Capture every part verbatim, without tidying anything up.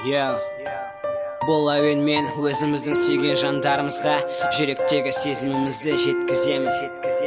Yeah. Бұл әуенмен өзіміздің сүйген жандарымызға жүректегі сезімімізді жеткіземіз.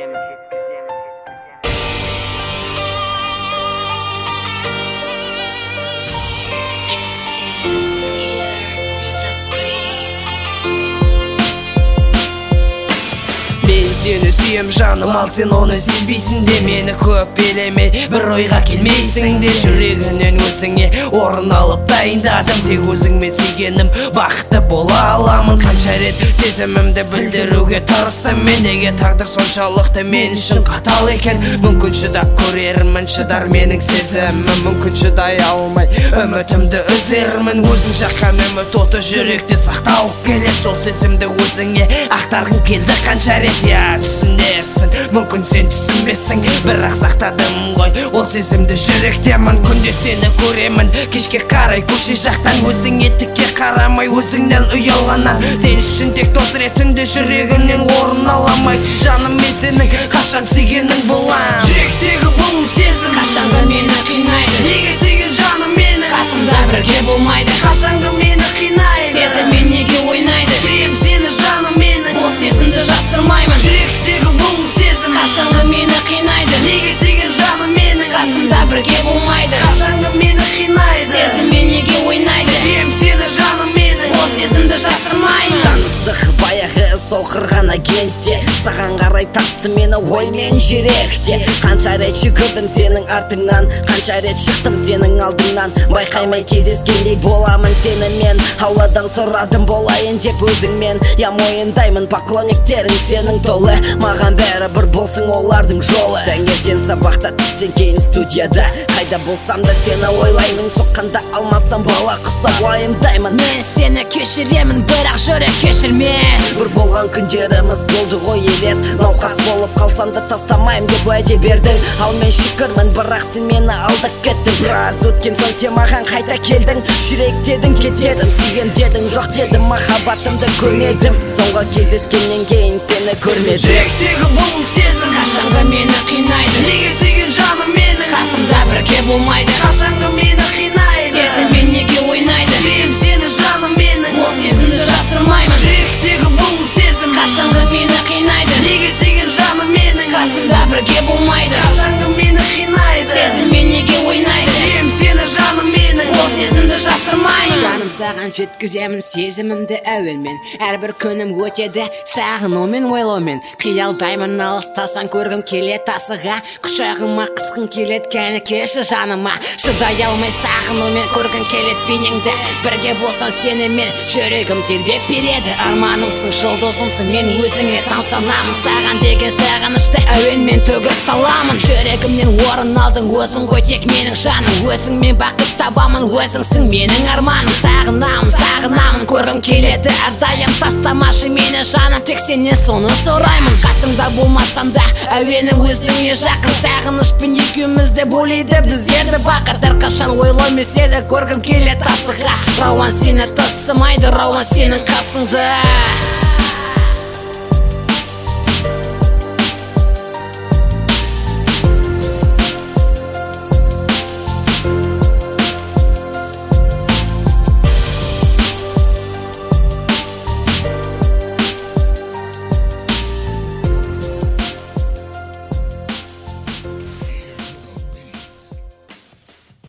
Мен сені сүйем жаным, ал сен оны сезбейсің де, мені көп елемей бір ойға келмейсің де. Жүрегінен өзіңе орын алып дайындадым, тек өзіңмен сүйгенім бақытты бола аламын. Қанша рет сезімімді білдіруге тырыстым мен, неге тағдыр соншалықты мен үшін қатал екен. Мүмкін шыдап көрермін, шыдар менің сезімім, мүмкін шыдай алмай үмітімді үзермін. Өзің жаққан үміт оты жүректе сақталып келеді, сол сезімді өзіңе ақтарғым келді қанша рет. Я түсінерсің, мүмкін сен түсінбессің, бірақ сақтадым ғой ол сезімді жүректе. Күнде сені көремін, кешке қарай көше жақтан, өзіңе тікке қарамай өзіңнен ұялғаннан. Сен үшін тек дос ретінде жүрегінен орын аламайды жаным, мен сенің қашан сүйгенің болам. Жүректегі бұл сезім қашанғы мені қинайды, неге сүйген жаным мені қасымда бірге болмайды. Қашанғы мені қинайды, сезіммен неге ойнайды, сүйем сені жаным мені, ол сезімді жасырмаймын. жүректегі бұл сезім қашанғы мені қинайды, неге сүйген жаным мені қасымда бірге болмайды. қашанғы мені қинайды, сезіммен неге ойнайды, сүйем сені жаным мені, ол сезімді жасырмаймын. Таныстық баяғы сол қырғана кентте, саған қарай тапты мені ой мен жүректе. Қанша рет жүгірдім сенің артыңнан, қанша рет шықтым сенің алдыңнан. Байқаймай кездескендей боламын сенімен, ауладан сұрадым болайын деп өзіңмен. Я мойындаймын поклонниктерің сенің толы, маған бәрі бір болсын олардың жолы. Таңертең сабақта, түстен кейін студияда, қайда болсам да сені ойлаймын. Соққанда алмасам бала құсап уайымдаймын. Мен сені кешіремін, бірақ жүрек кешірмес. Бір болған күндеріміз болды ғой елес, науқас болып қалсам да тастамайым деп уәде бердің. Ал мен шүкірмін, бірақ сен мені алдап кеттің. Біраз өткен соң сен маған қайта келдің, жүрек дедің кетедім, сүйген дедің жоқ дедім, махаббатымды көрмедім. Соңғы кездескеннен кейін сені көрмедім. жүректегі бұл сезім қашанғы мені қинайды, неге сүйген жаным мені қасымда бірге болмайды. қашанғы мені қинайды, сезіммен неге ойнайды, сүйем сені жаным мені, ол сезімді жасырмаймын. жүректегі бұл сезім қашанғы мені қинайды, неге сүйген жаным мені қасымда бірге болмайды. қашанғы мені қинайды, сезіммен неге ойнайды, сүйем сені жаным мені, ол сезімді жасырмаймын. жаным саған жеткіземін сезімімді әуенмен, әрбір күнім өтеді сағынумен ойлаумен. Қиялдаймын алыстасаң көргім келеді асыға, құшағыма қысқым келеді кәні келші жаныма. Шыдай алмай сағынумен көргім келеді бейнеңді, бірге болсам сенімен жүрегім тербеп береді. Арманымсың, жұлдызымсың, мен өзіңе тамсанамын, саған деген сағынышты әуенмен төгіп саламын. Жүрегімнен орын алдың, өзің ғой тек менің жаным, өзіңмен бақыт табамын, өзіңсің менің арманым. Сағынамын, сағынамын, көргім келеді әрдайым, тастамашы мені жаным, тек сенен соны сұраймын. Қасымда болмасам да әуенім өзіңе жақын, сағынышпен екеумізді бөлейді біздерді бақыт. Әрқашан ойлаумен сені көргім келеді асыға, рауан сені тасымайды, рауан сенің қасыңда.